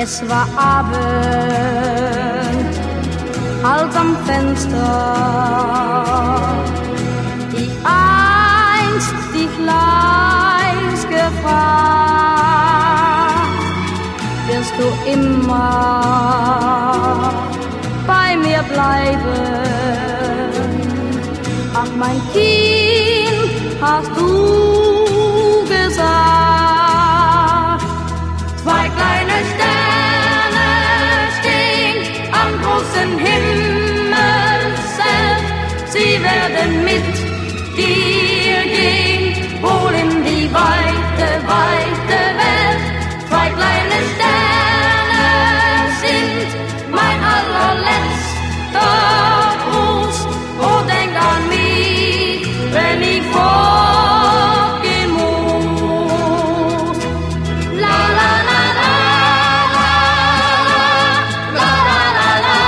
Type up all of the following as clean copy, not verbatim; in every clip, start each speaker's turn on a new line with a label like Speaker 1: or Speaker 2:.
Speaker 1: Es war Abend, als am Fenster ich einst dich leis gefragt, wirst du immer bei mir bleiben? Ach, mein Kind, hast du gesagt. Zwei kleine Sterne stehen am großen Himmelszelt, sie werden mit dir gehen, wohl in die weite, weite Welt. Zwei kleine Sterne sind mein allerletzter Gruß. Oh, denk an mich, wenn ich fortgehen muss. La la la la la la la la la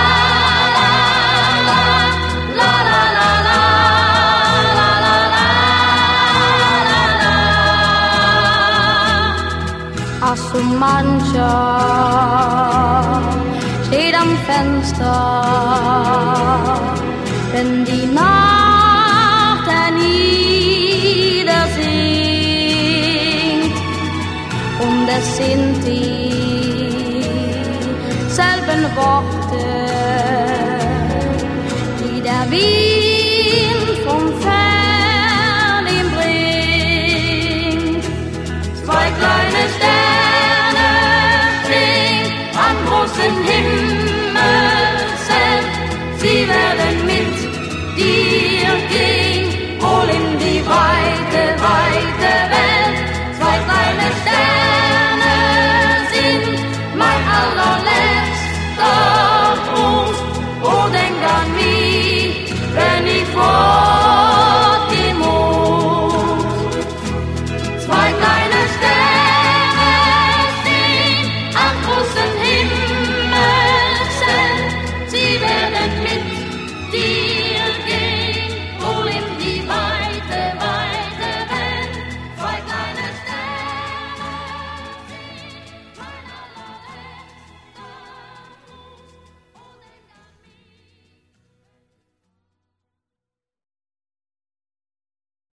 Speaker 1: la la la la la. Ach, so mancher steht am Fenster, wenn die Nacht herniedersinkt, und es sind dieselben Worte, die der Wind vom Fern ihm bringt. Zwei kleine